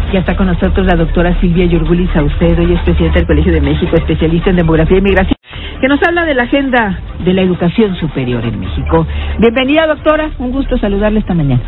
Ya está con nosotros la doctora Silvia Yurguli Saucedo, ella es presidenta del Colegio de México, especialista en demografía y migración, que nos habla de la agenda de la educación superior en México. Bienvenida, doctora, un gusto saludarle esta mañana.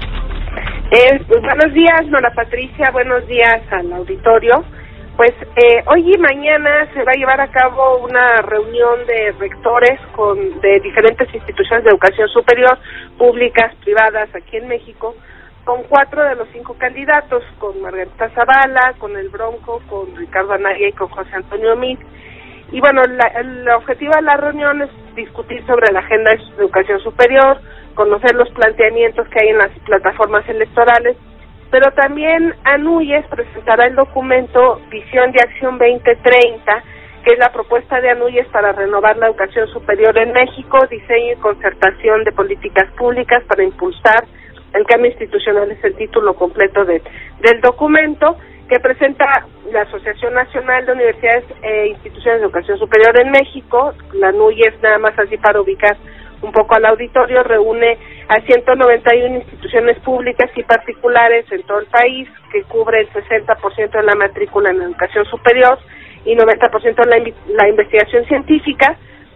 Buenos días, Nora Patricia, buenos días al auditorio. Pues hoy y mañana se va a llevar a cabo una reunión de rectores de diferentes instituciones de educación superior, públicas, privadas, aquí en México, con 4 de los 5 candidatos, con Margarita Zavala, con el Bronco, con Ricardo Anaya y con José Antonio Meade. Y bueno, el objetivo de la reunión es discutir sobre la agenda de educación superior, conocer los planteamientos que hay en las plataformas electorales, pero también ANUYES presentará el documento Visión de Acción 2030, que es la propuesta de ANUYES para renovar la educación superior en México, diseño y concertación de políticas públicas para impulsar el cambio institucional, es el título completo del documento, que presenta la Asociación Nacional de Universidades e Instituciones de Educación Superior en México. La ANUYES, nada más así para ubicar un poco al auditorio, reúne a 191 instituciones públicas y particulares en todo el país, que cubre el 60% de la matrícula en educación superior y 90% en la investigación científica.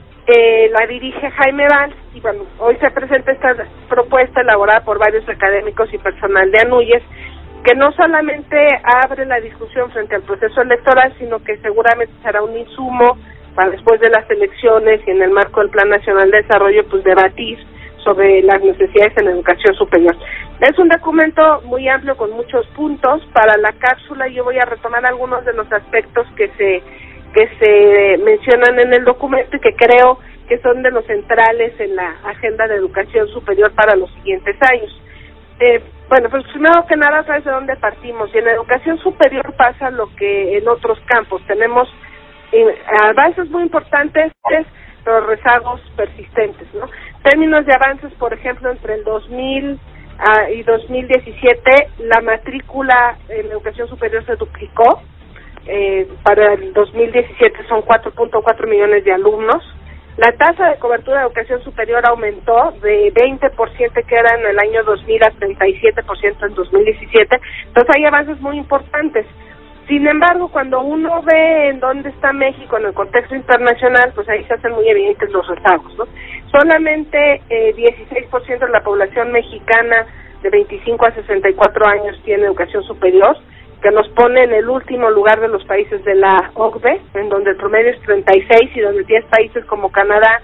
La dirige Jaime Valls y bueno, hoy se presenta esta propuesta elaborada por varios académicos y personal de ANUYES, que no solamente abre la discusión frente al proceso electoral, sino que seguramente será un insumo para después de las elecciones y en el marco del Plan Nacional de Desarrollo, pues debatir sobre las necesidades en educación superior. Es un documento muy amplio con muchos puntos. Para la cápsula yo voy a retomar algunos de los aspectos que se mencionan en el documento y que creo que son de los centrales en la agenda de educación superior para los siguientes años. Bueno, pues primero que nada, ¿sabes de dónde partimos? Y en educación superior pasa lo que en otros campos. Tenemos avances muy importantes, pero rezagos persistentes, ¿no? Términos de avances, por ejemplo, entre el 2000 y 2017, la matrícula en educación superior se duplicó. Para el 2017 son 4.4 millones de alumnos. La tasa de cobertura de educación superior aumentó de 20% que era en el año 2000 a 37% en 2017. Entonces hay avances muy importantes. Sin embargo, cuando uno ve en dónde está México en el contexto internacional, pues ahí se hacen muy evidentes los rezagos, ¿no? Solamente 16% de la población mexicana de 25 a 64 años tiene educación superior, que nos pone en el último lugar de los países de la OCDE, en donde el promedio es 36 y donde tienes países como Canadá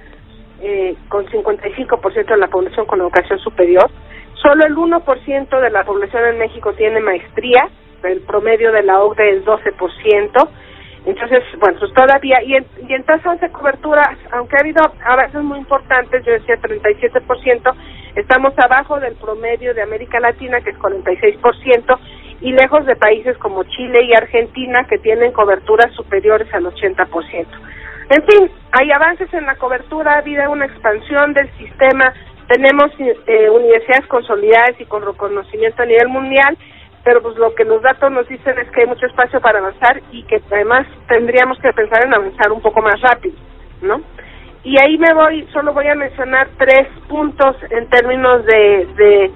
con 55% de la población con educación superior. Solo el 1% de la población en México tiene maestría, el promedio de la OCDE es 12%. Entonces, bueno, pues todavía, y en tasas de cobertura, aunque ha habido avances muy importantes, yo decía 37%, estamos abajo del promedio de América Latina, que es 46%, y lejos de países como Chile y Argentina, que tienen coberturas superiores al 80%. En fin, hay avances en la cobertura, ha habido una expansión del sistema, tenemos universidades consolidadas y con reconocimiento a nivel mundial, pero pues lo que los datos nos dicen es que hay mucho espacio para avanzar y que además tendríamos que pensar en avanzar un poco más rápido, ¿no? Y ahí solo voy a mencionar 3 puntos en términos de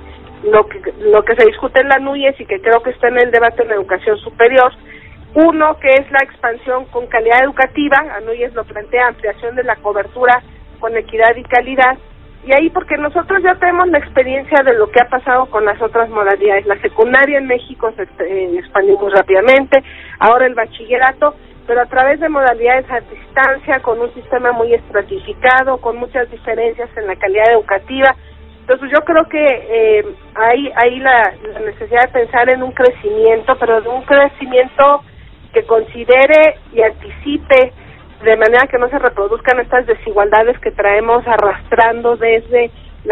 lo que se discute en la ANUYES y que creo que está en el debate en la educación superior. Uno, que es la expansión con calidad educativa. ANUYES lo plantea, ampliación de la cobertura con equidad y calidad. Y ahí porque nosotros ya tenemos la experiencia de lo que ha pasado con las otras modalidades. La secundaria en México se expandió muy rápidamente, ahora el bachillerato, pero a través de modalidades a distancia, con un sistema muy estratificado, con muchas diferencias en la calidad educativa. Entonces yo creo que hay la necesidad de pensar en un crecimiento, pero de un crecimiento que considere y anticipe, de manera que no se reproduzcan estas desigualdades que traemos arrastrando desde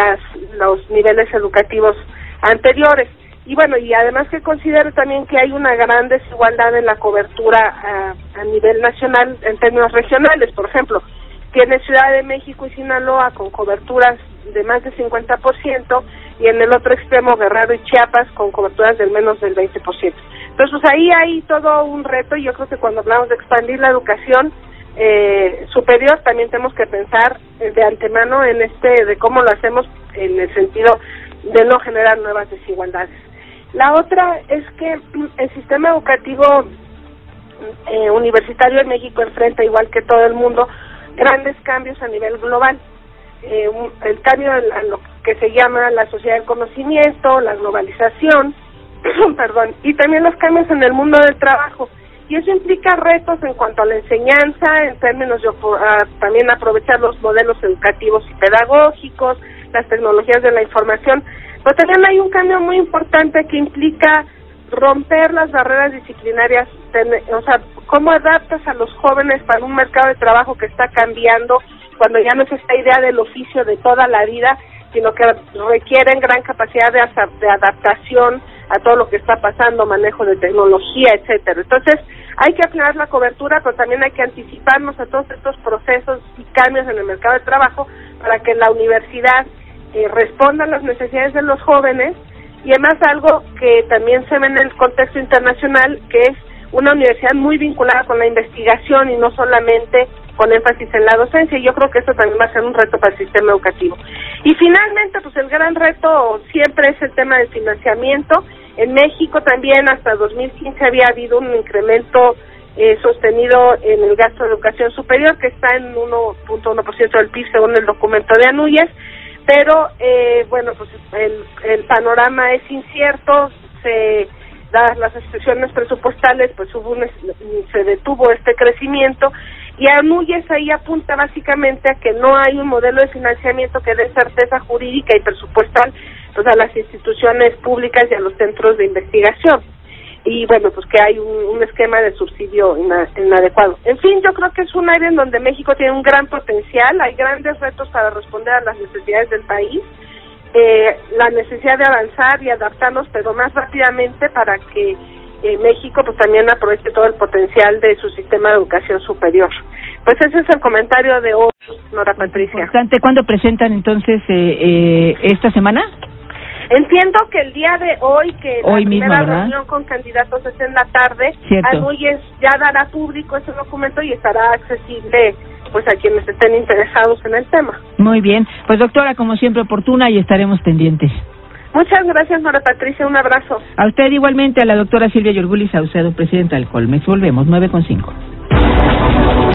los niveles educativos anteriores. Y bueno, y además que considere también que hay una gran desigualdad en la cobertura a nivel nacional en términos regionales. Por ejemplo, tiene Ciudad de México y Sinaloa con coberturas de más de 50% y en el otro extremo Guerrero y Chiapas con coberturas del menos del 20%. Entonces, pues ahí hay todo un reto y yo creo que cuando hablamos de expandir la educación superior también tenemos que pensar de antemano en de cómo lo hacemos en el sentido de no generar nuevas desigualdades. La otra es que el sistema educativo universitario en México enfrenta, igual que todo el mundo, grandes cambios a nivel global. El cambio a lo que se llama la sociedad del conocimiento, la globalización, perdón, y también los cambios en el mundo del trabajo. Y eso implica retos en cuanto a la enseñanza, en términos de también aprovechar los modelos educativos y pedagógicos, las tecnologías de la información. Pero también hay un cambio muy importante que implica romper las barreras disciplinarias, o sea, cómo adaptas a los jóvenes para un mercado de trabajo que está cambiando, cuando ya no es esta idea del oficio de toda la vida, sino que requieren gran capacidad de adaptación a todo lo que está pasando, manejo de tecnología, etcétera. Entonces, hay que afinar la cobertura, pero también hay que anticiparnos a todos estos procesos y cambios en el mercado de trabajo para que la universidad responda a las necesidades de los jóvenes, y además algo que también se ve en el contexto internacional, que es una universidad muy vinculada con la investigación y no solamente con énfasis en la docencia. Yo creo que esto también va a ser un reto para el sistema educativo. Y finalmente, pues el gran reto siempre es el tema del financiamiento. En México también hasta 2015 había habido un incremento sostenido en el gasto de educación superior, que está en 1.1% del PIB según el documento de Anuyes, pero bueno, pues el panorama es incierto. Dadas las restricciones presupuestales, pues se detuvo este crecimiento, y Anuyes ahí apunta básicamente a que no hay un modelo de financiamiento que dé certeza jurídica y presupuestal pues a las instituciones públicas y a los centros de investigación, y bueno, pues que hay un esquema de subsidio inadecuado. En fin, yo creo que es un área en donde México tiene un gran potencial, hay grandes retos para responder a las necesidades del país, la necesidad de avanzar y adaptarnos, pero más rápidamente, para que México pues también aproveche todo el potencial de su sistema de educación superior. Pues ese es el comentario de hoy, Nora Patricia. ¿Cuándo presentan entonces esta semana? Entiendo que el día de hoy, que hoy la mismo, primera ¿verdad? reunión con candidatos es en la tarde, Anuyes ya dará público ese documento y estará accesible pues a quienes estén interesados en el tema. Muy bien, pues doctora, como siempre oportuna, y estaremos pendientes. Muchas gracias, Nora Patricia, un abrazo. A usted igualmente, a la doctora Silvia Yorguli Saucedo, presidenta del Colmex. Volvemos, 9:05.